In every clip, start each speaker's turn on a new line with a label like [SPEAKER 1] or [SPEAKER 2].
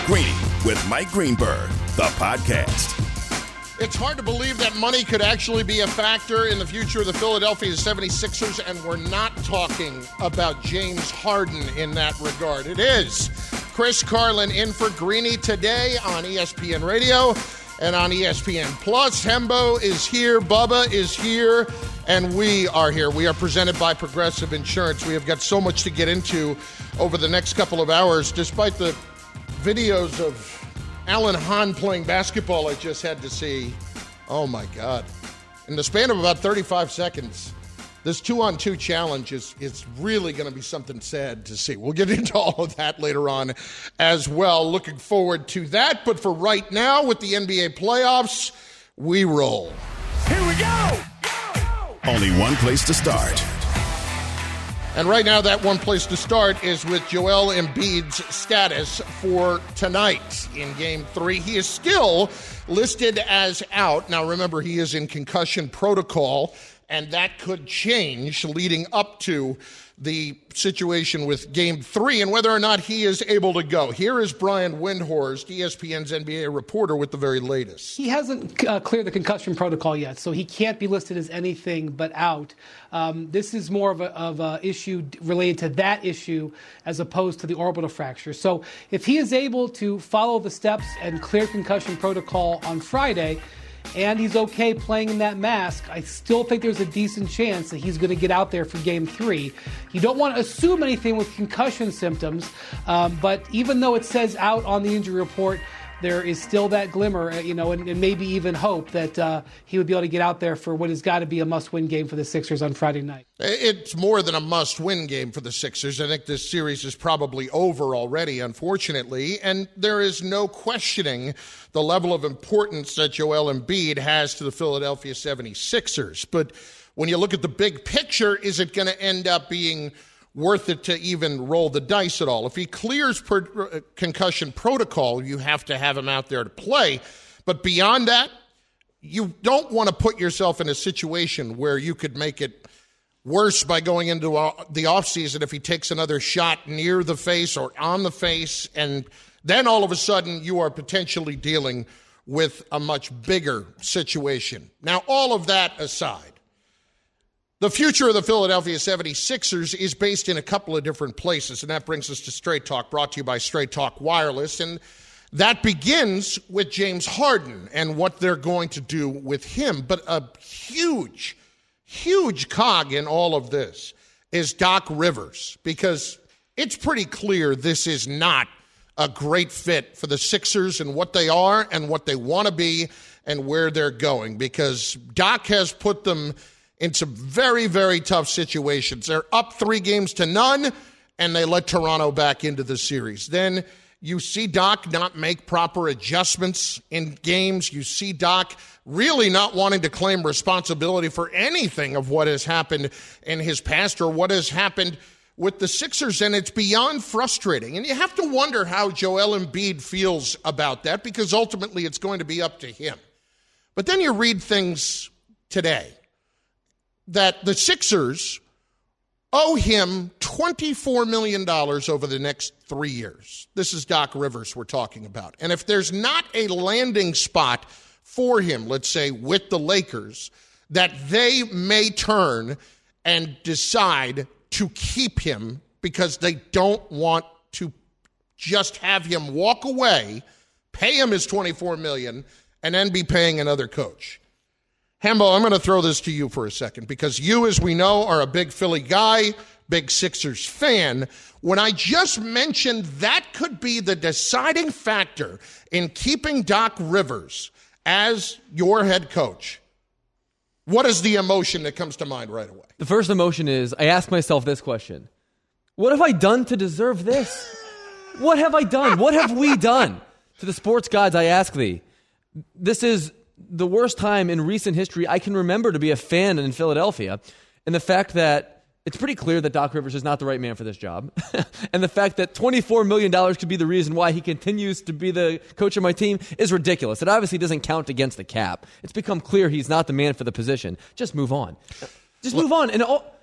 [SPEAKER 1] Greeny with Mike Greenberg, the podcast.
[SPEAKER 2] It's hard to believe that money could actually be a factor in the future of the Philadelphia 76ers, and we're not talking about James Harden in that regard. It is Chris Carlin in for Greeny today on ESPN Radio and on ESPN Plus. Hembo is here, Bubba is here, and we are here. We are presented by Progressive Insurance. We have got so much to get into over the next couple of hours, despite the videos of Alan Hahn playing basketball I just had to see. Oh, my God. In the span of about 35 seconds, this 2-on-2 challenge is really going to be something sad to see. We'll get into all of that later on as well. Looking forward to that. But for right now, with the NBA playoffs, we roll.
[SPEAKER 1] Here we go! Only one place to start.
[SPEAKER 2] And right now, that one place to start is with Joel Embiid's status for tonight in Game 3. He is still listed as out. Now, remember, he is in concussion protocol, and that could change leading up to the situation with Game 3 and whether or not he is able to go. Here is Brian Windhorst, ESPN's NBA reporter, with the very latest.
[SPEAKER 3] He hasn't cleared the concussion protocol yet, so he can't be listed as anything but out. This is more of a issue related to that issue as opposed to the orbital fracture. So if he is able to follow the steps and clear concussion protocol on Friday, and he's okay playing in that mask, I still think there's a decent chance that he's going to get out there for Game 3. You don't want to assume anything with concussion symptoms, but even though it says out on the injury report, there is still that glimmer, and maybe even hope that he would be able to get out there for what has got to be a must-win game for the Sixers on Friday night.
[SPEAKER 2] It's more than a must-win game for the Sixers. I think this series is probably over already, unfortunately, and there is no questioning the level of importance that Joel Embiid has to the Philadelphia 76ers. But when you look at the big picture, is it going to end up being worth it to even roll the dice at all? If he clears concussion protocol, you have to have him out there to play. But beyond that, you don't want to put yourself in a situation where you could make it worse by going into the offseason if he takes another shot near the face or on the face, and then all of a sudden you are potentially dealing with a much bigger situation. Now, all of that aside, the future of the Philadelphia 76ers is based in a couple of different places, and that brings us to Straight Talk, brought to you by Straight Talk Wireless, and that begins with James Harden and what they're going to do with him. But a huge, huge cog in all of this is Doc Rivers, because it's pretty clear this is not a great fit for the Sixers and what they are and what they want to be and where they're going, because Doc has put them in some very, very tough situations. They're up 3-0, and they let Toronto back into the series. Then you see Doc not make proper adjustments in games. You see Doc really not wanting to claim responsibility for anything of what has happened in his past or what has happened with the Sixers, and it's beyond frustrating. And you have to wonder how Joel Embiid feels about that, because ultimately it's going to be up to him. But then you read things today that the Sixers owe him $24 million over the next 3 years. This is Doc Rivers we're talking about. And if there's not a landing spot for him, let's say with the Lakers, that they may turn and decide to keep him because they don't want to just have him walk away, pay him his $24 million, and then be paying another coach. Hembo, I'm going to throw this to you for a second, because you, as we know, are a big Philly guy, big Sixers fan. When I just mentioned that could be the deciding factor in keeping Doc Rivers as your head coach, what is the emotion that comes to mind right away?
[SPEAKER 4] The first emotion is, I ask myself this question: what have I done to deserve this? What have I done? What have we done? To the sports gods, I ask thee. This is the worst time in recent history I can remember to be a fan in Philadelphia. And the fact that it's pretty clear that Doc Rivers is not the right man for this job. And the fact that $24 million could be the reason why he continues to be the coach of my team is ridiculous. It obviously doesn't count against the cap. It's become clear he's not the man for the position. Just move on. Just move on. And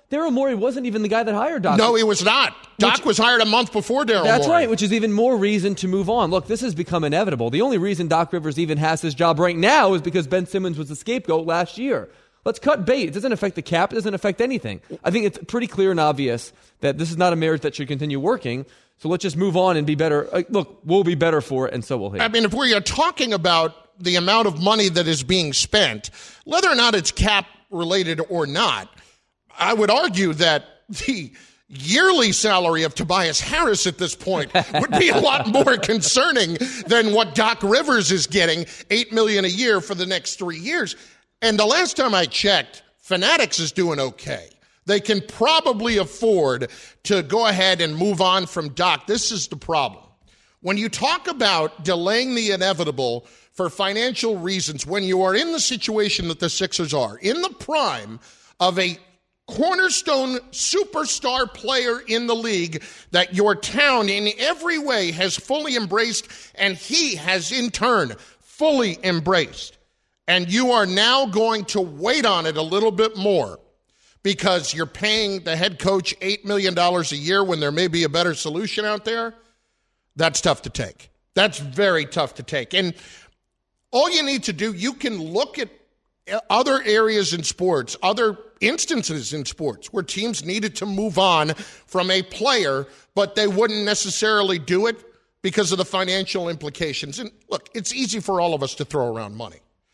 [SPEAKER 4] Daryl Morey wasn't even the guy that hired Doc.
[SPEAKER 2] No, he was not. Doc was hired a month before Daryl Morey.
[SPEAKER 4] That's right, which is even more reason to move on. Look, this has become inevitable. The only reason Doc Rivers even has this job right now is because Ben Simmons was the scapegoat last year. Let's cut bait. It doesn't affect the cap. It doesn't affect anything. I think it's pretty clear and obvious that this is not a marriage that should continue working. So let's just move on and be better. Look, we'll be better for it, and so will he.
[SPEAKER 2] I mean, if we are talking about the amount of money that is being spent, whether or not it's cap related or not, I would argue that the yearly salary of Tobias Harris at this point would be a lot more concerning than what Doc Rivers is getting, $8 million a year for the next 3 years. And the last time I checked, Fanatics is doing okay. They can probably afford to go ahead and move on from Doc. This is the problem. When you talk about delaying the inevitable for financial reasons, when you are in the situation that the Sixers are, in the prime of a cornerstone superstar player in the league that your town in every way has fully embraced, and he has in turn fully embraced, and you are now going to wait on it a little bit more because you're paying the head coach $8 million a year when there may be a better solution out there, that's tough to take. That's very tough to take. And all you need to do, you can look at other areas in sports, other instances in sports where teams needed to move on from a player, but they wouldn't necessarily do it because of the financial implications. And look, it's easy for all of us to throw around money.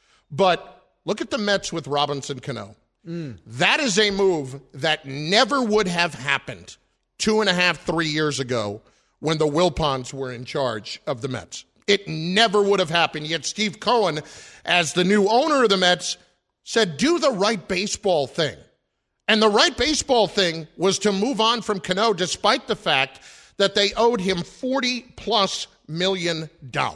[SPEAKER 2] But look at the Mets with Robinson Cano. That is a move that never would have happened 2.5, 3 years ago when the Wilpons were in charge of the Mets. It never would have happened. Yet Steve Cohen, as the new owner of the Mets, said, do the right baseball thing. And the right baseball thing was to move on from Cano despite the fact that they owed him $40+ million.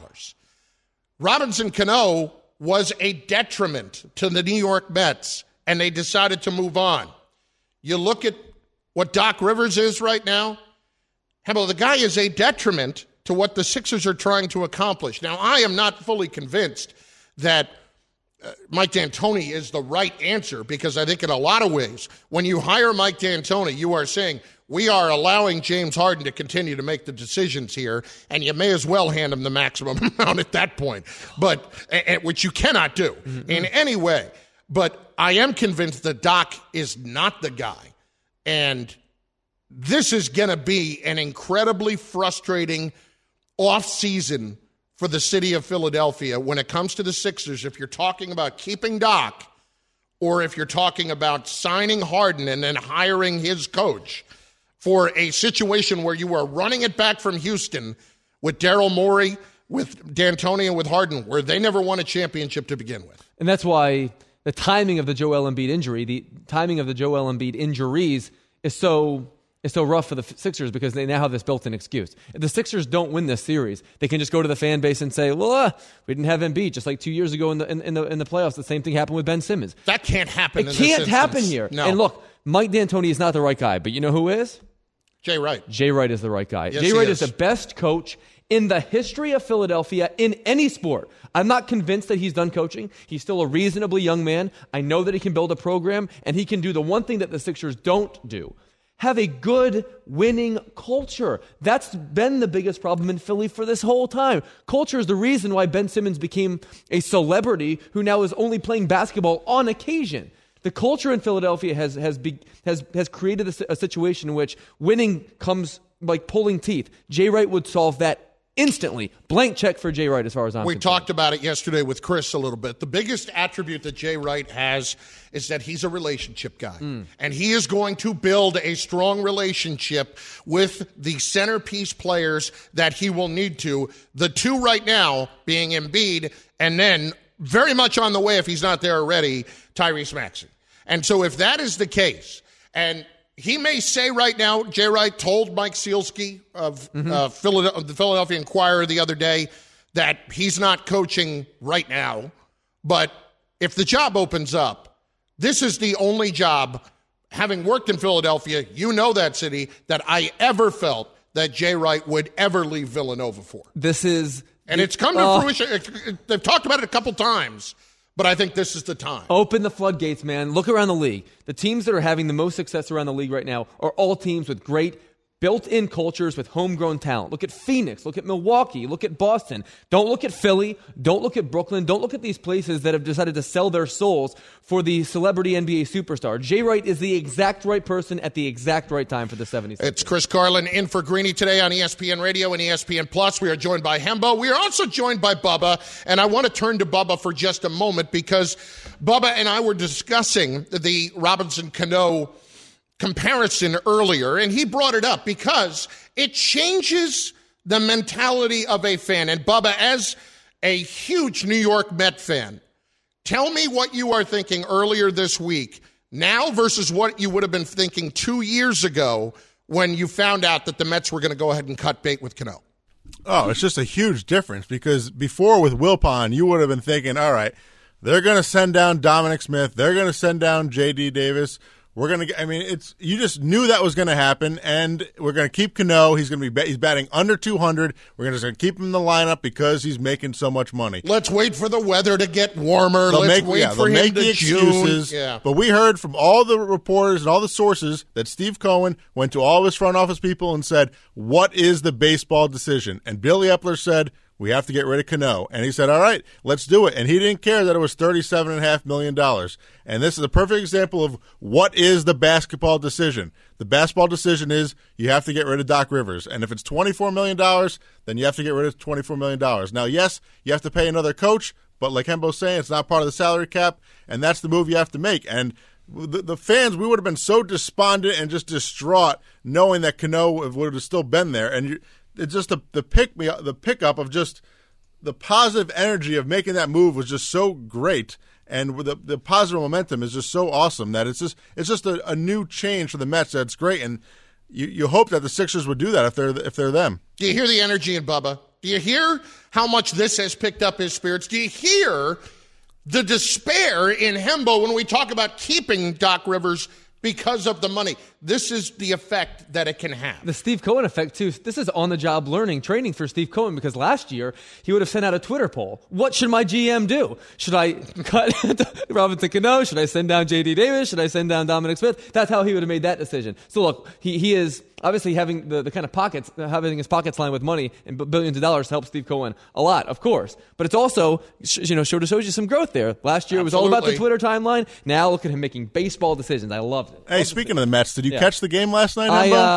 [SPEAKER 2] Robinson Cano was a detriment to the New York Mets, and they decided to move on. You look at what Doc Rivers is right now. Hell, the guy is a detriment to what the Sixers are trying to accomplish. Now, I am not fully convinced that Mike D'Antoni is the right answer because I think in a lot of ways, when you hire Mike D'Antoni, you are saying, we are allowing James Harden to continue to make the decisions here, and you may as well hand him the maximum amount at that point, but which you cannot do in any way. But I am convinced that Doc is not the guy, and this is going to be an incredibly frustrating offseason for the city of Philadelphia when it comes to the Sixers. If you're talking about keeping Doc, or if you're talking about signing Harden and then hiring his coach for a situation where you are running it back from Houston with Daryl Morey, with D'Antoni, and with Harden, where they never won a championship to begin with.
[SPEAKER 4] And that's why the timing of the Joel Embiid injury, the timing of the Joel Embiid injuries is so rough for the Sixers because they now have this built-in excuse. If the Sixers don't win this series, they can just go to the fan base and say, well, we didn't have Embiid. Just like 2 years ago in the playoffs, the same thing happened with Ben Simmons.
[SPEAKER 2] That can't happen.
[SPEAKER 4] It can't happen here.
[SPEAKER 2] No.
[SPEAKER 4] And look, Mike D'Antoni is not the right guy, but you know who is?
[SPEAKER 2] Jay Wright.
[SPEAKER 4] Jay Wright is the right guy.
[SPEAKER 2] Yes,
[SPEAKER 4] Jay Wright is the best coach in the history of Philadelphia in any sport. I'm not convinced that he's done coaching. He's still a reasonably young man. I know that he can build a program, and he can do the one thing that the Sixers don't do. Have a good winning culture. That's been the biggest problem in Philly for this whole time. Culture is the reason why Ben Simmons became a celebrity who now is only playing basketball on occasion. The culture in Philadelphia has created a situation in which winning comes like pulling teeth. Jay Wright would solve that instantly. Blank check for Jay Wright as far as I'm concerned.
[SPEAKER 2] We talked about it yesterday with Chris a little bit. The biggest attribute that Jay Wright has is that he's a relationship guy. And he is going to build a strong relationship with the centerpiece players that he will need to. The two right now being Embiid and then very much on the way, if he's not there already, Tyrese Maxey. And so if that is the case, and he may say right now, Jay Wright told Mike Sealski of the Philadelphia Inquirer the other day that he's not coaching right now. But if the job opens up, this is the only job, having worked in Philadelphia, you know that city, that I ever felt that Jay Wright would ever leave Villanova for.
[SPEAKER 4] This is...
[SPEAKER 2] And it's come to fruition. They've talked about it a couple times. But I think this is the time.
[SPEAKER 4] Open the floodgates, man. Look around the league. The teams that are having the most success around the league right now are all teams with great built-in cultures with homegrown talent. Look at Phoenix. Look at Milwaukee. Look at Boston. Don't look at Philly. Don't look at Brooklyn. Don't look at these places that have decided to sell their souls for the celebrity NBA superstar. Jay Wright is the exact right person at the exact right time for the 76ers.
[SPEAKER 2] It's Chris Carlin in for Greeny today on ESPN Radio and ESPN Plus. We are joined by Hembo. We are also joined by Bubba, and I want to turn to Bubba for just a moment because Bubba and I were discussing the Robinson Cano comparison earlier, and he brought it up because it changes the mentality of a fan. And Bubba, as a huge New York Met fan, tell me what you are thinking earlier this week now versus what you would have been thinking 2 years ago when you found out that the Mets were going to go ahead and cut bait with Cano.
[SPEAKER 5] Oh, it's just a huge difference because before with Wilpon, you would have been thinking, all right, they're going to send down Dominic Smith. They're going to send down J.D. Davis. We're going to, I mean, you just knew that was going to happen, and we're going to keep Cano. He's batting under 200. We're going to keep him in the lineup because he's making so much money.
[SPEAKER 2] Let's wait for the weather to get warmer. Let's wait for him to
[SPEAKER 5] excuses.
[SPEAKER 2] Yeah.
[SPEAKER 5] But we heard from all the reporters and all the sources that Steve Cohen went to all of his front office people and said, what is the baseball decision? And Billy Epler said, we have to get rid of Cano. And he said, all right, let's do it. And he didn't care that it was $37.5 million. And this is a perfect example of what is the basketball decision. The basketball decision is you have to get rid of Doc Rivers. And if it's $24 million, then you have to get rid of $24 million. Now, yes, you have to pay another coach, but like Hembo's saying, it's not part of the salary cap, and that's the move you have to make. And the fans, we would have been so despondent and just distraught knowing that Cano would have still been there. And it's just the pickup of just the positive energy of making that move was just so great, and the positive momentum is just so awesome that it's just a new change for the Mets. That's great, and you hope that the Sixers would do that if they're them.
[SPEAKER 2] Do you hear the energy in Bubba? Do you hear how much this has picked up his spirits? Do you hear the despair in Hembo when we talk about keeping Doc Rivers because of the money? This is the effect that it can have.
[SPEAKER 4] The Steve Cohen effect, too. This is on-the-job learning, training for Steve Cohen, because last year he would have sent out a Twitter poll. What should my GM do? Should I cut Robinson Cano? Should I send down J.D. Davis? Should I send down Dominic Smith? That's how he would have made that decision. So, look, he is obviously having the kind of pockets, having his pockets lined with money and billions of dollars to help Steve Cohen a lot, of course. But it's also, shows you some growth there. Last year it was all about the Twitter timeline. Now look at him making baseball decisions. I loved it.
[SPEAKER 5] Hey, speaking of the Mets, did you catch the game last night?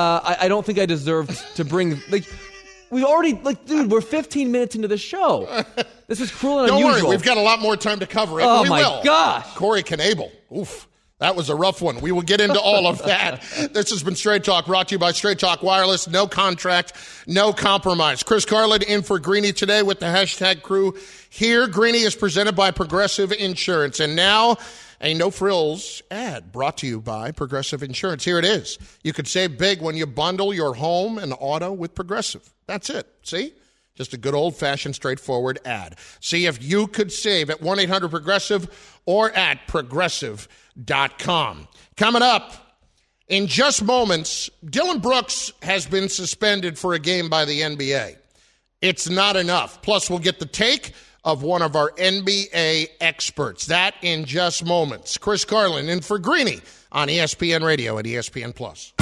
[SPEAKER 4] I don't think I deserved to bring we've already dude, we're 15 minutes into the show. This is cruel and unusual.
[SPEAKER 2] Don't worry, we've got a lot more time to cover it.
[SPEAKER 4] Oh my gosh,
[SPEAKER 2] Corey Knebel. Oof. That was a rough one. We will get into all of that. This has been Straight Talk, brought to you by Straight Talk Wireless. No contract, no compromise. Chris Carlin in for Greeny today with the hashtag crew here. Greeny is presented by Progressive Insurance. And now, a no-frills ad brought to you by Progressive Insurance. Here it is. You could save big when you bundle your home and auto with Progressive. That's it. See? Just a good old-fashioned, straightforward ad. See if you could save at 1-800-PROGRESSIVE or at Progressive.com. Coming up in just moments, Dylan Brooks has been suspended for a game by the NBA. It's not enough. Plus, we'll get the take of one of our NBA experts. That in just moments. Chris Carlin in for Greeny on ESPN Radio and ESPN Plus.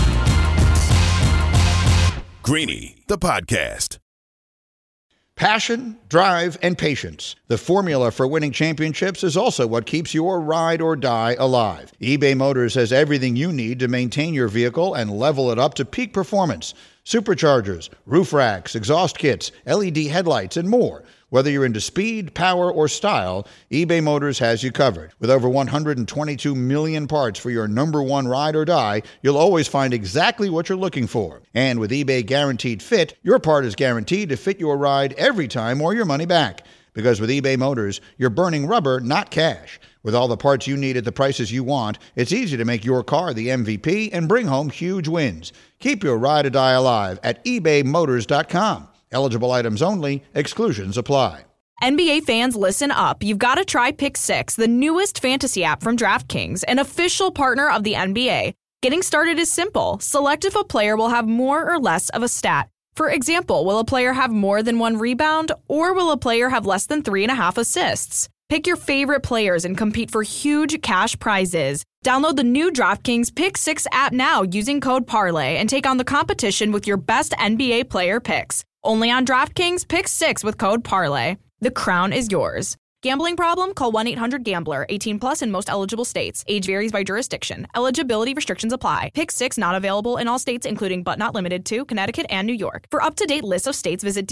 [SPEAKER 1] Greeny, the podcast.
[SPEAKER 6] Passion, drive, and patience. The formula for winning championships is also what keeps your ride or die alive. eBay Motors has everything you need to maintain your vehicle and level it up to peak performance. Superchargers, roof racks, exhaust kits, LED headlights, and more. Whether you're into speed, power, or style, eBay Motors has you covered. With over 122 million parts for your number one ride or die, you'll always find exactly what you're looking for. And with eBay Guaranteed Fit, your part is guaranteed to fit your ride every time or your money back. Because with eBay Motors, you're burning rubber, not cash. With all the parts you need at the prices you want, it's easy to make your car the MVP and bring home huge wins. Keep your ride or die alive at ebaymotors.com. Eligible items only. Exclusions apply.
[SPEAKER 7] NBA fans, listen up. You've got to try Pick 6, the newest fantasy app from DraftKings, an official partner of the NBA. Getting started is simple. Select if a player will have more or less of a stat. For example, will a player have more than one rebound, or will a player have less than 3.5 assists? Pick your favorite players and compete for huge cash prizes. Download the new DraftKings Pick 6 app now using code parlay and take on the competition with your best NBA player picks. Only on DraftKings Pick 6 with code parlay. The crown is yours. Gambling problem? Call 1-800-GAMBLER. 18 plus in most eligible states. Age varies by jurisdiction. Eligibility restrictions apply. Pick 6 not available in all states, including but not limited to Connecticut and New York. For up-to-date lists of states, visit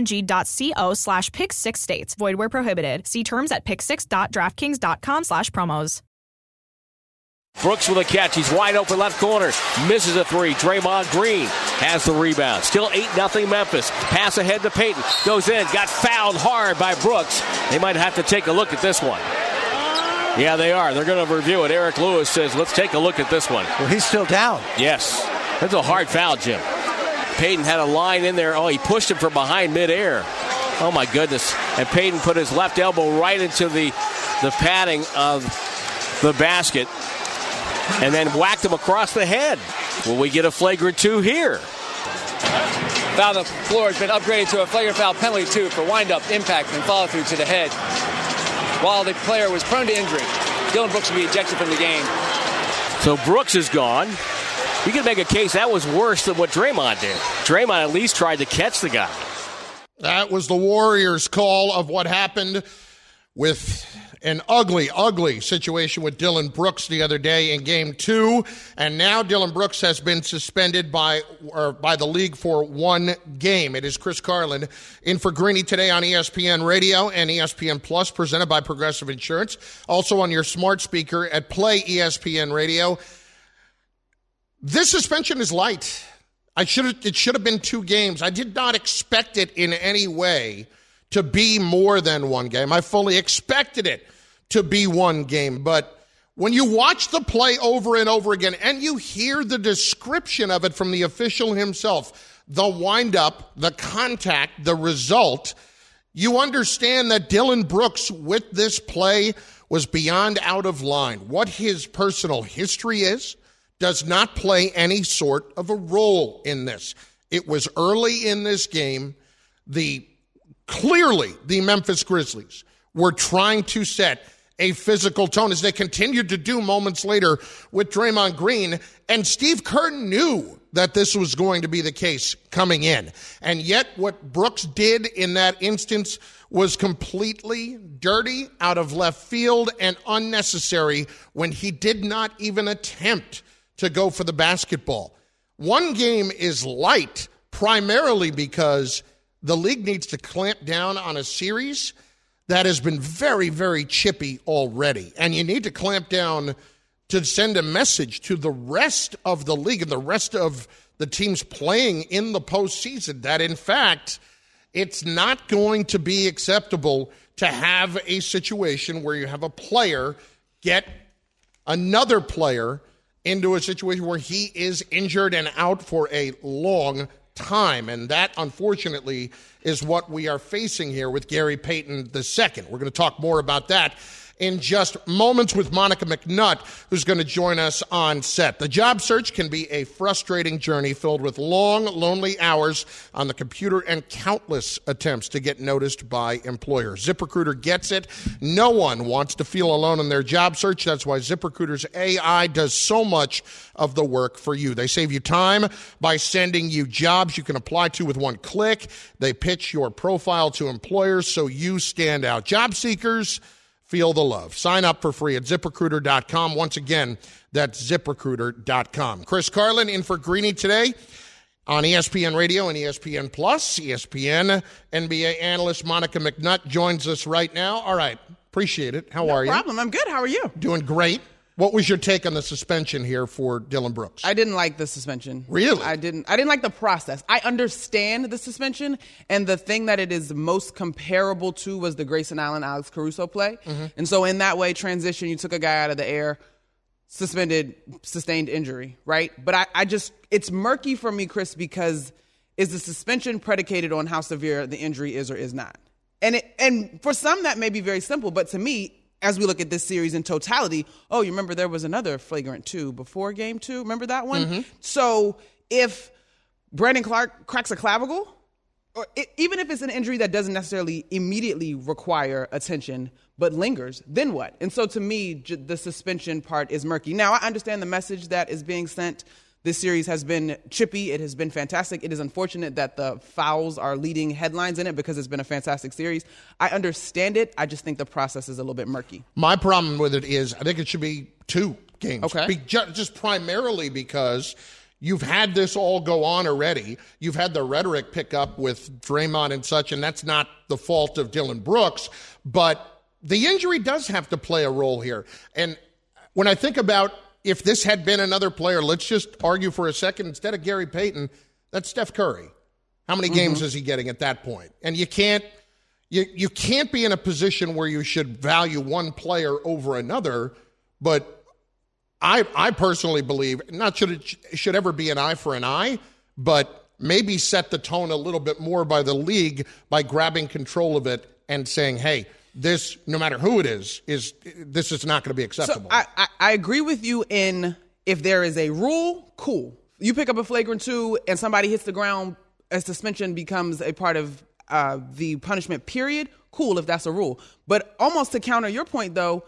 [SPEAKER 7] dkng.co/pick6states. Void where prohibited. See terms at pick6.draftkings.com/promos.
[SPEAKER 8] Brooks with a catch. He's wide open left corner. Misses a three. Draymond Green has the rebound. Still 8-0 Memphis. Pass ahead to Payton. Goes in. Got fouled hard by Brooks. They might have to take a look at this one. Yeah, they are. They're going to review it. Eric Lewis says, let's take a look at this one.
[SPEAKER 9] Well, he's still down.
[SPEAKER 8] Yes. That's a hard foul, Jim. Payton had a line in there. Oh, he pushed him from behind midair. Oh, my goodness. And Payton put his left elbow right into the padding of the basket. And then whacked him across the head. Will we get a flagrant 2 here?
[SPEAKER 10] Foul on the floor has been upgraded to a flagrant foul penalty 2 for wind-up, impact, and follow-through to the head. While the player was prone to injury, Dillon Brooks will be ejected from the game.
[SPEAKER 8] So Brooks is gone. You can make a case that was worse than what Draymond did. Draymond at least tried to catch the guy.
[SPEAKER 2] That was the Warriors' call of what happened with an ugly, ugly situation with Dillon Brooks the other day in Game 2. And now Dillon Brooks has been suspended by the league for 1 game. It is Chris Carlin in for Greeny today on ESPN Radio and ESPN Plus, presented by Progressive Insurance. Also on your smart speaker at Play ESPN Radio. This suspension is light. It should have been 2 games. I did not expect it in any way to be more than 1 game. I fully expected it to be 1 game. But when you watch the play over and over again and you hear the description of it from the official himself, the wind-up, the contact, the result, you understand that Dillon Brooks with this play was beyond out of line. What his personal history is does not play any sort of a role in this. It was early in this game. Clearly, the Memphis Grizzlies were trying to set a physical tone, as they continued to do moments later with Draymond Green. And Steve Kerr knew that this was going to be the case coming in. And yet what Brooks did in that instance was completely dirty, out of left field, and unnecessary when he did not even attempt to go for the basketball. 1 game is light, primarily because the league needs to clamp down on a series that has been very, very chippy already. And you need to clamp down to send a message to the rest of the league and the rest of the teams playing in the postseason that, in fact, it's not going to be acceptable to have a situation where you have a player get another player into a situation where he is injured and out for a long time. And that, unfortunately, is what we are facing here with Gary Payton II. We're going to talk more about that in just moments with Monica McNutt, who's going to join us on set. The job search can be a frustrating journey filled with long, lonely hours on the computer and countless attempts to get noticed by employers. ZipRecruiter gets it. No one wants to feel alone in their job search. That's why ZipRecruiter's AI does so much of the work for you. They save you time by sending you jobs you can apply to with 1 click. They pitch your profile to employers so you stand out. Job seekers, feel the love. Sign up for free at ZipRecruiter.com. Once again, that's ZipRecruiter.com. Chris Carlin in for Greeny today on ESPN Radio and ESPN Plus. ESPN NBA analyst Monica McNutt joins us right now. All right. Appreciate it. How are you?
[SPEAKER 11] No problem. I'm good. How are you?
[SPEAKER 2] Doing great. What was your take on the suspension here for Dillon Brooks?
[SPEAKER 11] I didn't like the suspension.
[SPEAKER 2] Really?
[SPEAKER 11] I didn't like the process. I understand the suspension, and the thing that it is most comparable to was the Grayson Allen, Alex Caruso play. Mm-hmm. And so in that way, transition, you took a guy out of the air, sustained injury, right? But it's murky for me, Chris, because is the suspension predicated on how severe the injury is or is not? And for some, that may be very simple, but to me, as we look at this series in totality, you remember there was another flagrant 2 before Game 2? Remember that one? Mm-hmm. So if Brandon Clark cracks a clavicle, even if it's an injury that doesn't necessarily immediately require attention but lingers, then what? And so to me, the suspension part is murky. Now, I understand the message that is being sent. This series has been chippy. It has been fantastic. It is unfortunate that the fouls are leading headlines in it because it's been a fantastic series. I understand it. I just think the process is a little bit murky.
[SPEAKER 2] My problem with it is I think it should be 2 games.
[SPEAKER 11] Okay.
[SPEAKER 2] Just primarily because you've had this all go on already. You've had the rhetoric pick up with Draymond and such, and that's not the fault of Dillon Brooks. But the injury does have to play a role here. And when I think about if this had been another player, let's just argue for a second, instead of Gary Payton, that's Steph Curry. How many games is he getting at that point? And you can't be in a position where you should value one player over another, but I personally believe not should ever be an eye for an eye, but maybe set the tone a little bit more by the league by grabbing control of it and saying, hey, this, no matter who it is this is not going to be acceptable.
[SPEAKER 11] So I agree with you in if there is a rule, cool. You pick up a flagrant 2 and somebody hits the ground, a suspension becomes a part of the punishment period, cool if that's a rule. But almost to counter your point, though,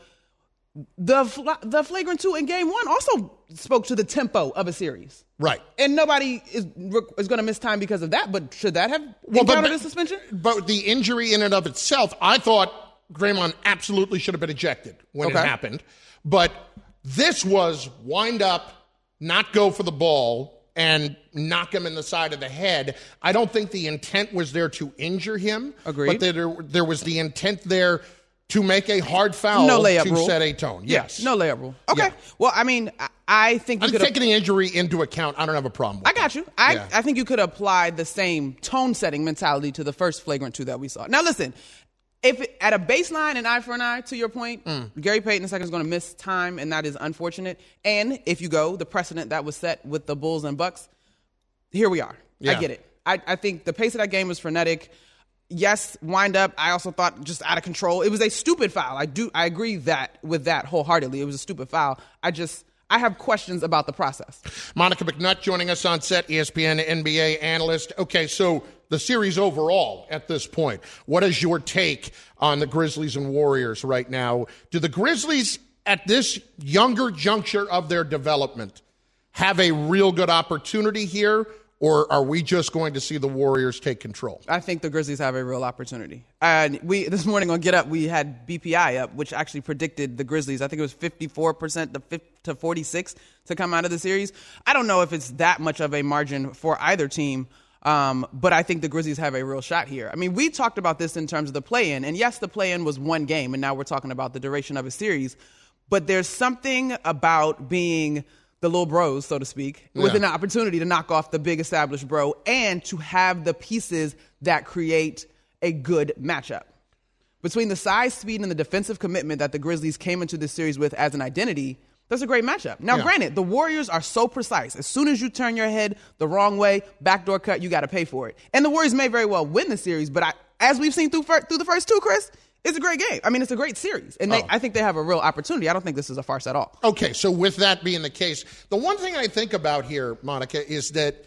[SPEAKER 11] the flagrant 2 in game 1 also spoke to the tempo of a series.
[SPEAKER 2] Right.
[SPEAKER 11] And nobody is going to miss time because of that, but should that have encountered a suspension?
[SPEAKER 2] But the injury in and of itself, I thought Draymond absolutely should have been ejected when it happened. But this was wind up, not go for the ball, and knock him in the side of the head. I don't think the intent was there to injure him.
[SPEAKER 11] Agreed.
[SPEAKER 2] But there was the intent there to make a hard foul to set a tone. Yes.
[SPEAKER 11] No layup rule. Okay.
[SPEAKER 2] Yeah.
[SPEAKER 11] Well, I mean, I think you could
[SPEAKER 2] taking the injury into account, I don't have a problem with
[SPEAKER 11] I got you. I think you could apply the same tone-setting mentality to the first flagrant 2 that we saw. Now, listen, if at a baseline, an eye for an eye, to your point, Gary Payton II is going to miss time, and that is unfortunate. And if you go, the precedent that was set with the Bulls and Bucks, here we are.
[SPEAKER 2] Yeah.
[SPEAKER 11] I get it. I think the pace of that game was frenetic. Yes, wind up. I also thought just out of control. It was a stupid foul. I agree with that wholeheartedly. It was a stupid foul. I have questions about the process.
[SPEAKER 2] Monica McNutt joining us on set, ESPN NBA analyst. Okay, so the series overall at this point, what is your take on the Grizzlies and Warriors right now? Do the Grizzlies at this younger juncture of their development have a real good opportunity here, or are we just going to see the Warriors take control?
[SPEAKER 11] I think the Grizzlies have a real opportunity. And this morning on Get Up, we had BPI up, which actually predicted the Grizzlies. I think it was 54% to 46% to come out of the series. I don't know if it's that much of a margin for either team, but I think the Grizzlies have a real shot here. I mean, we talked about this in terms of the play-in. And yes, the play-in was one game, and now we're talking about the duration of a series. But there's something about being the little bros, so to speak, with an opportunity to knock off the big established bro and to have the pieces that create a good matchup. Between the size, speed, and the defensive commitment that the Grizzlies came into this series with as an identity, that's a great matchup. Now, granted, the Warriors are so precise. As soon as you turn your head the wrong way, backdoor cut, you got to pay for it. And the Warriors may very well win the series, but as we've seen through the first 2, Chris, it's a great game. I mean, it's a great series. And I think they have a real opportunity. I don't think this is a farce at all.
[SPEAKER 2] Okay, so with that being the case, the one thing I think about here, Monica, is that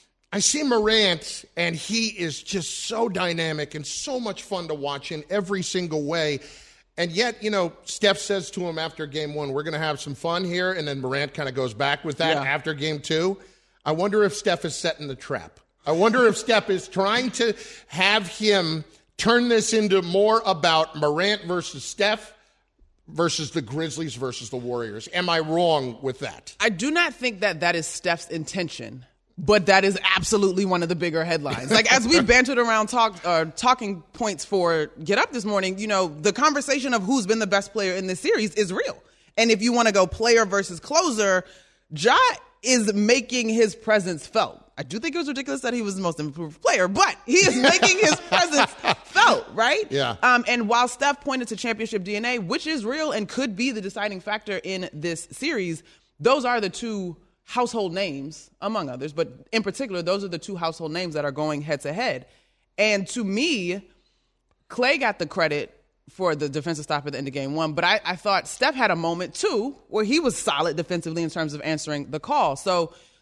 [SPEAKER 2] I see Morant, and he is just so dynamic and so much fun to watch in every single way. And yet, Steph says to him after game 1, we're going to have some fun here. And then Morant kind of goes back with that after game 2. I wonder if Steph is setting the trap. I wonder if Steph is trying to have him turn this into more about Morant versus Steph versus the Grizzlies versus the Warriors. Am I wrong with that?
[SPEAKER 11] I do not think that is Steph's intention, but that is absolutely one of the bigger headlines. Like, as we bantered around talking points for Get Up this morning, the conversation of who's been the best player in this series is real. And if you want to go player versus closer, Ja is making his presence felt. I do think it was ridiculous that he was the most improved player, but he is making his presence felt, right?
[SPEAKER 2] Yeah.
[SPEAKER 11] And while Steph pointed to championship DNA, which is real and could be the deciding factor in this series, those are the 2 household names, among others, but in particular, those are the 2 household names that are going head-to-head. And to me, Klay got the credit for the defensive stop at the end of game 1, but I thought Steph had a moment, too, where he was solid defensively in terms of answering the call. So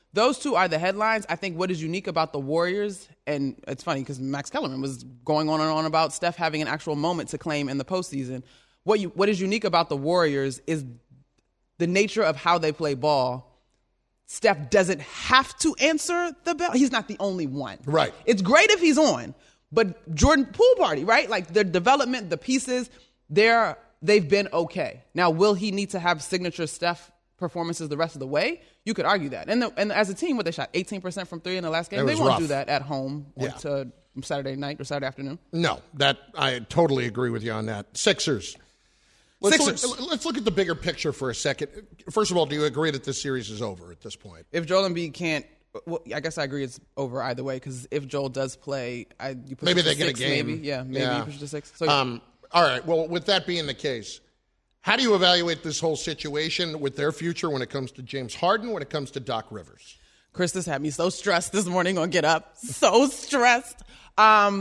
[SPEAKER 11] those two are the headlines. I think what is unique about the Warriors, and it's funny because Max Kellerman was going on and on about Steph having an actual moment to claim in the postseason. What is unique about the Warriors is the nature of how they play ball. Steph doesn't have to answer the bell. He's not the only one.
[SPEAKER 2] Right.
[SPEAKER 11] It's great if he's on, but Jordan pool party, right? Like the development, the pieces, they've been okay. Now, will he need to have signature Steph performances the rest of the way? You could argue that. And as a team, what they shot 18% from three in the last game. They won't do that at home on Saturday night or Saturday afternoon.
[SPEAKER 2] No, I totally agree with you on that. Sixers. Let's look at the bigger picture for a second. First of all, do you agree that this series is over at this point?
[SPEAKER 11] If Joel Embiid can't, well, I guess I agree it's over either way, because if Joel does play, you push
[SPEAKER 2] maybe
[SPEAKER 11] it to
[SPEAKER 2] they get
[SPEAKER 11] 6,
[SPEAKER 2] a game.
[SPEAKER 11] Maybe you push it to 6. So,
[SPEAKER 2] all right, well, with that being the case, how do you evaluate this whole situation with their future when it comes to James Harden, when it comes to Doc Rivers?
[SPEAKER 11] Chris, this had me so stressed this morning on Get Up. So stressed. I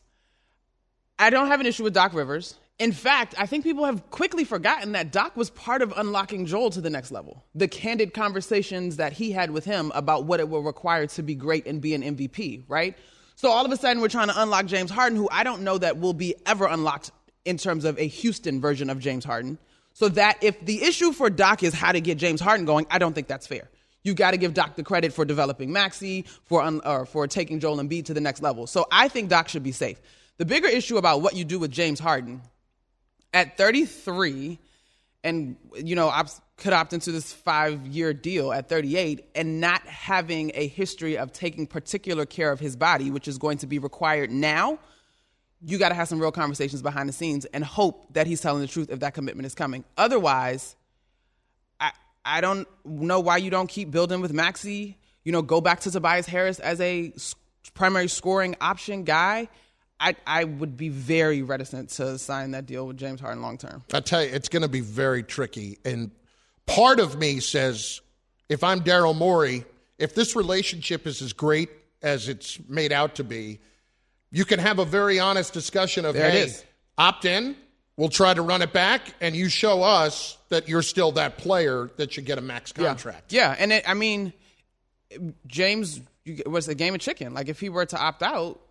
[SPEAKER 11] don't have an issue with Doc Rivers. In fact, I think people have quickly forgotten that Doc was part of unlocking Joel to the next level. The candid conversations that he had with him about what it will require to be great and be an MVP, right? So all of a sudden we're trying to unlock James Harden, who I don't know that will be ever unlocked in terms of a Houston version of James Harden. So that if the issue for Doc is how to get James Harden going, I don't think that's fair. You got to give Doc the credit for developing Maxey, for taking Joel Embiid to the next level. So I think Doc should be safe. The bigger issue about what you do with James Harden, at 33, and, could opt into this 5-year deal at 38 and not having a history of taking particular care of his body, which is going to be required now, you got to have some real conversations behind the scenes and hope that he's telling the truth if that commitment is coming. Otherwise, I don't know why you don't keep building with Maxey. Go back to Tobias Harris as a primary scoring option guy. I would be very reticent to sign that deal with James Harden long term.
[SPEAKER 2] I tell you, it's going to be very tricky. And part of me says, if I'm Daryl Morey, if this relationship is as great as it's made out to be, you can have a very honest discussion of, hey, opt in, we'll try to run it back, and you show us that you're still that player that should get a max contract.
[SPEAKER 11] Yeah. And James was a game of chicken. Like, if he were to opt out,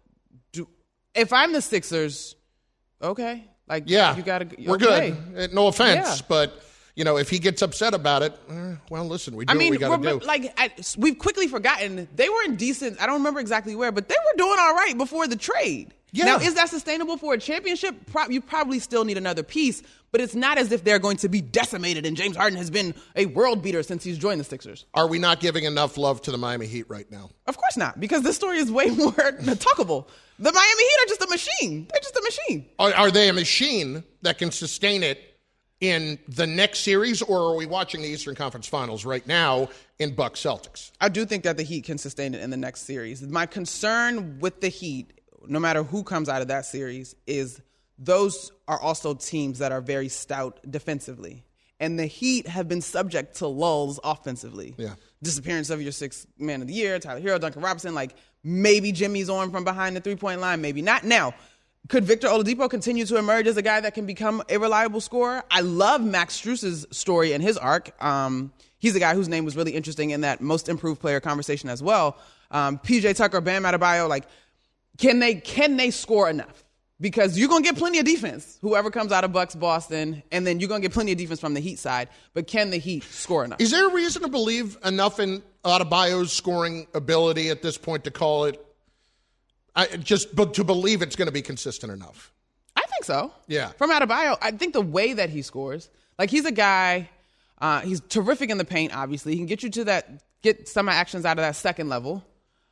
[SPEAKER 11] if I'm the Sixers, okay. You got to.
[SPEAKER 2] We're good. No offense, but if he gets upset about it, well, listen, we do what we got to do.
[SPEAKER 11] We've quickly forgotten they were in decent. I don't remember exactly where, but they were doing all right before the trade. Yeah. Now, is that sustainable for a championship? You probably still need another piece, but it's not as if they're going to be decimated, and James Harden has been a world beater since he's joined the Sixers.
[SPEAKER 2] Are we not giving enough love to the Miami Heat right now?
[SPEAKER 11] Of course not, because this story is way more talkable. The Miami Heat are just a machine. They're just a machine.
[SPEAKER 2] Are they a machine that can sustain it in the next series, or are we watching the Eastern Conference Finals right now in Bucks Celtics?
[SPEAKER 11] I do think that the Heat can sustain it in the next series. My concern with the Heat, no matter who comes out of that series, is those are also teams that are very stout defensively. And the Heat have been subject to lulls offensively.
[SPEAKER 2] Yeah.
[SPEAKER 11] Disappearance of your sixth man of the year, Tyler Hero, Duncan Robinson, maybe Jimmy's on from behind the three-point line, maybe not. Now, could Victor Oladipo continue to emerge as a guy that can become a reliable scorer? I love Max Strus's story and his arc. He's a guy whose name was really interesting in that most improved player conversation as well. PJ Tucker, Bam Adebayo, can they score enough? Because you're going to get plenty of defense, whoever comes out of Bucks Boston, and then you're going to get plenty of defense from the Heat side. But can the Heat score enough?
[SPEAKER 2] Is there a reason to believe enough in Adebayo's scoring ability at this point to call it, but to believe it's going to be consistent enough?
[SPEAKER 11] I think so.
[SPEAKER 2] Yeah.
[SPEAKER 11] From Adebayo, I think the way that he scores, he's a guy, he's terrific in the paint, obviously. He can get you to get some actions out of that second level.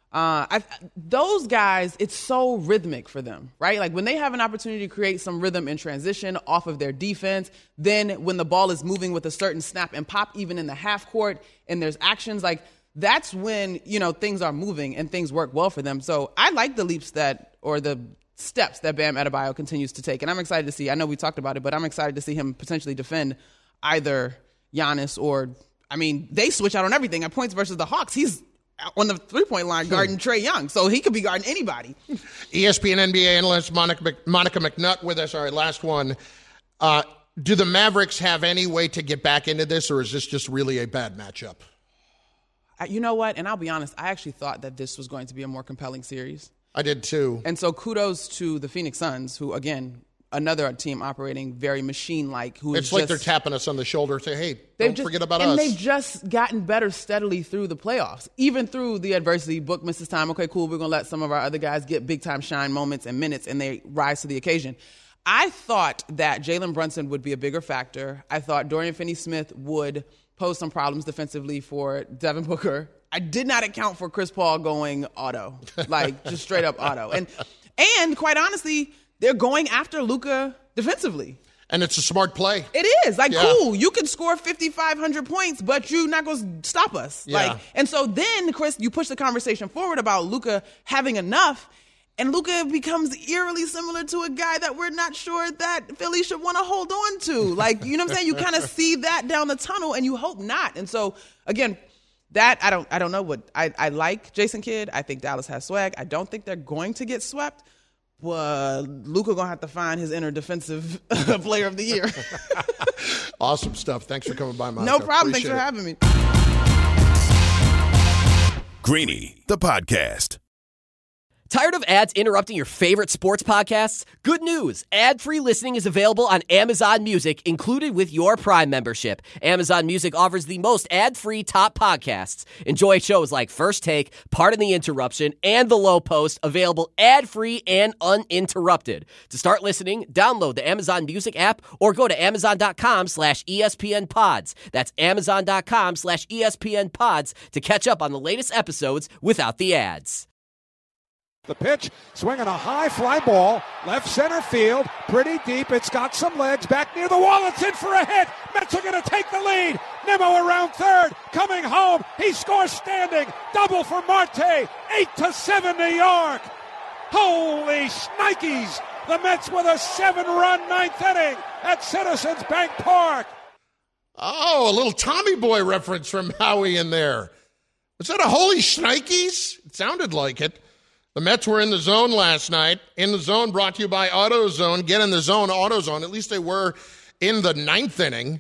[SPEAKER 11] Those guys, it's so rhythmic for them, right? When they have an opportunity to create some rhythm in transition off of their defense, then when the ball is moving with a certain snap and pop, even in the half court, and there's actions, that's when, things are moving and things work well for them. So I like the leaps or the steps that Bam Adebayo continues to take. And I'm excited to see, I know we talked about it, but I'm excited to see him potentially defend either Giannis or, they switch out on everything. At points versus the Hawks, he's on the three-point line guarding Trae Young, so he could be guarding anybody.
[SPEAKER 2] ESPN NBA analyst Monica McNutt with us. All right, last one. Do the Mavericks have any way to get back into this, or is this just really a bad matchup?
[SPEAKER 11] you know what? And I'll be honest, I actually thought that this was going to be a more compelling series.
[SPEAKER 2] I did too.
[SPEAKER 11] And so kudos to the Phoenix Suns, who, again, another team operating very machine-like.
[SPEAKER 2] It's like they're tapping us on the shoulder, say, hey, don't forget about us.
[SPEAKER 11] And they've just gotten better steadily through the playoffs, even through the adversity. Book misses time. Okay, cool, we're going to let some of our other guys get big-time shine moments and minutes, and they rise to the occasion. I thought that Jalen Brunson would be a bigger factor. I thought Dorian Finney-Smith would pose some problems defensively for Devin Booker. I did not account for Chris Paul going auto, like just straight up auto. And quite honestly, they're going after Luka defensively.
[SPEAKER 2] And it's a smart play.
[SPEAKER 11] It is. Cool, you can score 5,500 points, but you're not going to stop us.
[SPEAKER 2] Yeah.
[SPEAKER 11] And so then, Chris, you push the conversation forward about Luka having enough, and Luka becomes eerily similar to a guy that we're not sure that Philly should want to hold on to. You know what I'm saying? You kind of see that down the tunnel, and you hope not. And so, again, that I don't know what I like Jason Kidd. I think Dallas has swag. I don't think they're going to get swept. Well, Luka gonna have to find his inner defensive player of the year.
[SPEAKER 2] Awesome stuff. Thanks for coming by, Monica.
[SPEAKER 11] No problem.
[SPEAKER 2] Appreciate
[SPEAKER 11] Thanks for having me.
[SPEAKER 1] Greeny, the podcast.
[SPEAKER 9] Tired of ads interrupting your favorite sports podcasts? Good news! Ad-free listening is available on Amazon Music, included with your Prime membership. Amazon Music offers the most ad-free top podcasts. Enjoy shows like First Take, Pardon the Interruption, and The Low Post, available ad-free and uninterrupted. To start listening, download the Amazon Music app or go to amazon.com/ESPN Pods. That's amazon.com/ESPN Pods to catch up on the latest episodes without the ads.
[SPEAKER 12] The pitch, swinging a high fly ball, left center field, pretty deep. It's got some legs, back near the wall. It's in for a hit. Mets are going to take the lead. Nimmo around third, coming home. He scores standing. Double for Marte. 8-7 New York. Holy shnikes! The Mets with a 7-run ninth inning at Citizens Bank Park.
[SPEAKER 2] Oh, a little Tommy Boy reference from Howie in there. Was that a holy shnikes? It sounded like it. The Mets were in the zone last night. In the Zone, brought to you by AutoZone. Get in the zone, AutoZone. At least they were in the ninth inning.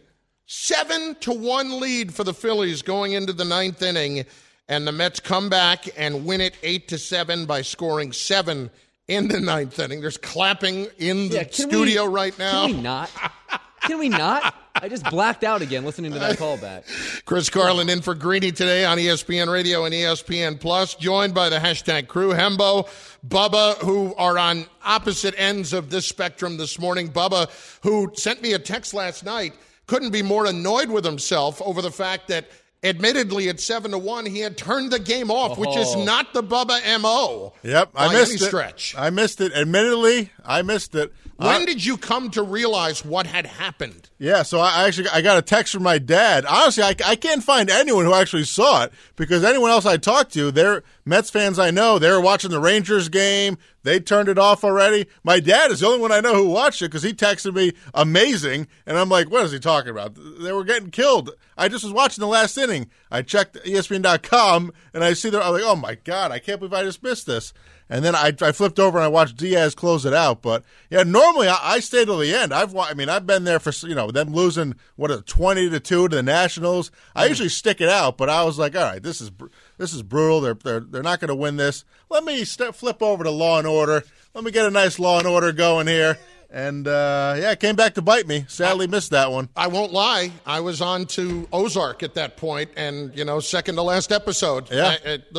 [SPEAKER 2] 7-1 lead for the Phillies going into the ninth inning. And the Mets come back and win it 8-7 by scoring 7 in the ninth inning. There's clapping in the studio right now.
[SPEAKER 4] Can we not? Can we not? I just blacked out again listening to that callback.
[SPEAKER 2] Chris Carlin in for Greeny today on ESPN Radio and ESPN Plus, joined by the hashtag crew, Hembo, Bubba, who are on opposite ends of this spectrum this morning. Bubba, who sent me a text last night, couldn't be more annoyed with himself over the fact that admittedly, at 7-1, he had turned the game off, which is not the Bubba M.O.
[SPEAKER 5] Yep, I missed it.
[SPEAKER 2] Stretch.
[SPEAKER 5] I missed it. Admittedly, I missed it.
[SPEAKER 2] When did you come to realize what had happened?
[SPEAKER 5] Yeah, so I got a text from my dad. Honestly, I can't find anyone who actually saw it, because anyone else I talked to, they're Mets fans I know, they were watching the Rangers game. They turned it off already. My dad is the only one I know who watched it, because he texted me amazing, and I'm like, what is he talking about? They were getting killed. I just was watching the last inning. I checked ESPN.com, and I see I'm like, oh my God, I can't believe I just missed this. And then I flipped over and I watched Diaz close it out. But yeah, normally I stay till the end. I've been there for them losing 20-2 to the Nationals. I usually stick it out, but I was like, all right, this is brutal. They're not going to win this. Let me flip over to Law and Order. Let me get a nice Law and Order going here. And, it came back to bite me. Sadly missed that one.
[SPEAKER 2] I won't lie. I was on to Ozark at that point, and, second to last episode.
[SPEAKER 5] Yeah.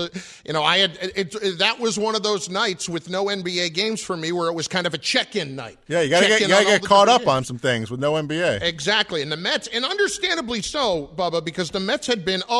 [SPEAKER 2] That was one of those nights with no NBA games for me where it was kind of a check-in night.
[SPEAKER 5] Yeah, you got to get caught up on some things with no NBA.
[SPEAKER 2] Exactly. And the Mets, and understandably so, Bubba, because the Mets had been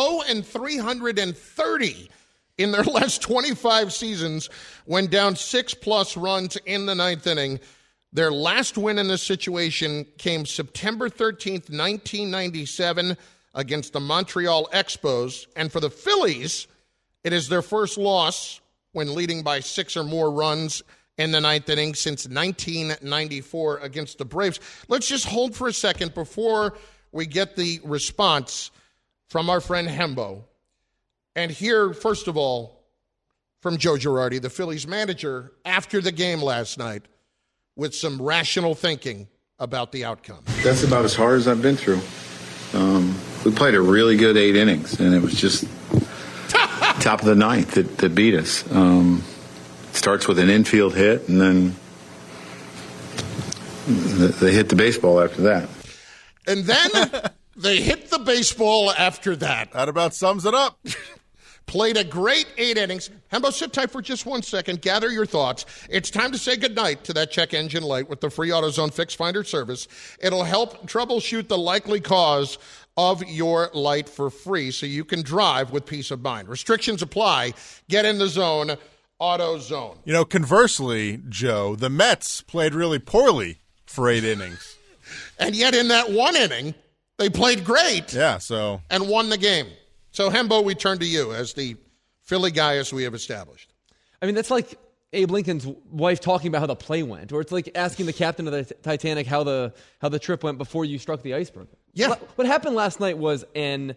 [SPEAKER 2] 0-330 in their last 25 seasons, went down 6+ runs in the ninth inning. Their last win in this situation came September 13th, 1997, against the Montreal Expos. And for the Phillies, it is their first loss when leading by 6 or more runs in the ninth inning since 1994 against the Braves. Let's just hold for a second before we get the response from our friend Hembo. And hear, first of all, from Joe Girardi, the Phillies manager, after the game last night, with some rational thinking about the outcome.
[SPEAKER 13] That's about as hard as I've been through. We played a really good 8 innings, and it was just top of the ninth that beat us. Starts with an infield hit, and then they hit the baseball after that.
[SPEAKER 2] And then they hit the baseball after that.
[SPEAKER 5] That about sums it up.
[SPEAKER 2] Played a great 8 innings. Hembo, sit tight for just 1 second. Gather your thoughts. It's time to say goodnight to that check engine light with the free AutoZone Fix Finder service. It'll help troubleshoot the likely cause of your light for free so you can drive with peace of mind. Restrictions apply. Get in the zone. AutoZone.
[SPEAKER 5] You know, conversely, Joe, the Mets played really poorly for 8 innings.
[SPEAKER 2] And yet in that 1 inning, they played great.
[SPEAKER 5] Yeah, so.
[SPEAKER 2] And won the game. So, Hembo, we turn to you as the Philly guy as we have established.
[SPEAKER 4] I mean, that's like Abe Lincoln's wife talking about how the play went, or it's like asking the captain of the Titanic how the trip went before you struck the iceberg.
[SPEAKER 2] Yeah.
[SPEAKER 4] What happened last night was a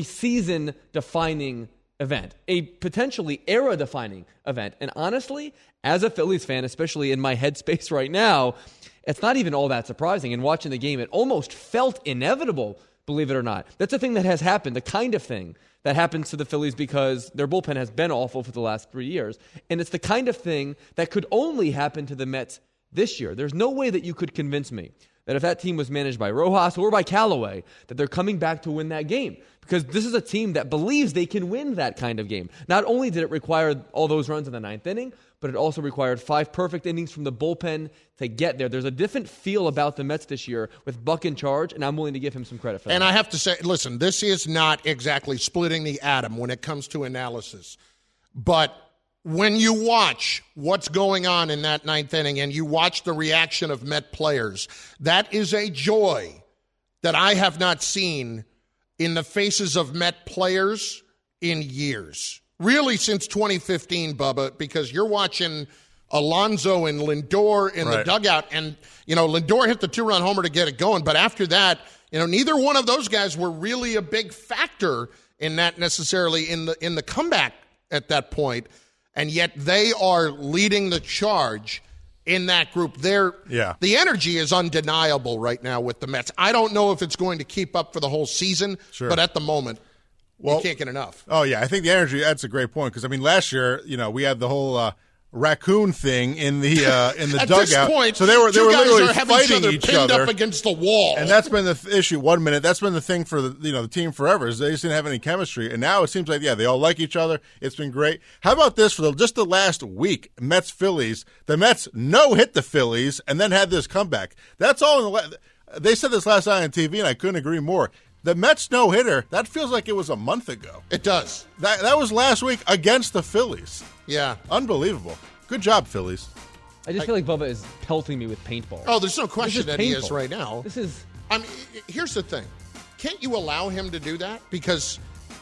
[SPEAKER 4] season-defining event, a potentially era-defining event. And honestly, as a Phillies fan, especially in my headspace right now, it's not even all that surprising. And watching the game, it almost felt inevitable, believe it or not. That's a thing that has happened, the kind of thing that happens to the Phillies because their bullpen has been awful for the last 3 years. And it's the kind of thing that could only happen to the Mets this year. There's no way that you could convince me that if that team was managed by Rojas or by Callaway, that they're coming back to win that game. Because this is a team that believes they can win that kind of game. Not only did it require all those runs in the 9th inning, but it also required 5 perfect innings from the bullpen to get there. There's a different feel about the Mets this year with Buck in charge, and I'm willing to give him some credit for that.
[SPEAKER 2] And I have to say, listen, this is not exactly splitting the atom when it comes to analysis. But when you watch what's going on in that 9th inning and you watch the reaction of Met players, that is a joy that I have not seen in the faces of Met players in years. Really since 2015, Bubba, because you're watching Alonso and Lindor in the dugout. And, you know, Lindor hit the 2-run homer to get it going. But after that, you know, neither one of those guys were really a big factor in that necessarily in the comeback at that point. And yet they are leading the charge in that group. The energy is undeniable right now with the Mets. I don't know if it's going to keep up for the whole season, but at the moment, you can't get enough.
[SPEAKER 5] Oh, yeah. I think the energy, that's a great point. Because, I mean, last year, you know, we had the whole raccoon thing in the
[SPEAKER 2] At
[SPEAKER 5] dugout.
[SPEAKER 2] this point,
[SPEAKER 5] so they were literally
[SPEAKER 2] fighting
[SPEAKER 5] each other
[SPEAKER 2] up against the wall.
[SPEAKER 5] And that's been the issue 1 minute. That's been the thing for the team forever is they just didn't have any chemistry. And now it seems like, they all like each other. It's been great. How about this for just the last week, Mets-Phillies? The Mets no-hit the Phillies and then had this comeback. That's all they said this last night on TV, and I couldn't agree more. The Mets no-hitter, that feels like it was a month ago.
[SPEAKER 2] It does.
[SPEAKER 5] That was last week against the Phillies.
[SPEAKER 2] Yeah.
[SPEAKER 5] Unbelievable. Good job, Phillies.
[SPEAKER 4] I just feel like Bubba is pelting me with paintballs.
[SPEAKER 2] Oh, there's no question that he is right now.
[SPEAKER 4] This is...
[SPEAKER 2] I mean, here's the thing. Can't you allow him to do that? Because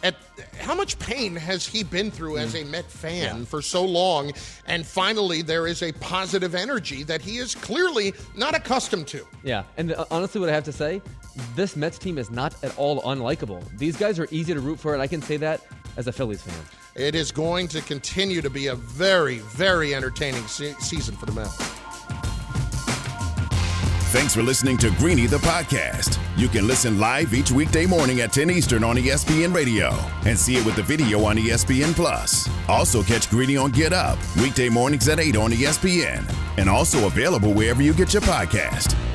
[SPEAKER 2] how much pain has he been through as a Met fan for so long? And finally, there is a positive energy that he is clearly not accustomed to.
[SPEAKER 4] Yeah, and honestly, what I have to say, this Mets team is not at all unlikable. These guys are easy to root for, and I can say that as a Phillies fan.
[SPEAKER 2] It is going to continue to be a very, very entertaining season for the Mets.
[SPEAKER 1] Thanks for listening to Greeny the podcast. You can listen live each weekday morning at 10 Eastern on ESPN Radio and see it with the video on ESPN Plus. Also catch Greeny on Get Up weekday mornings at 8 on ESPN and also available wherever you get your podcast.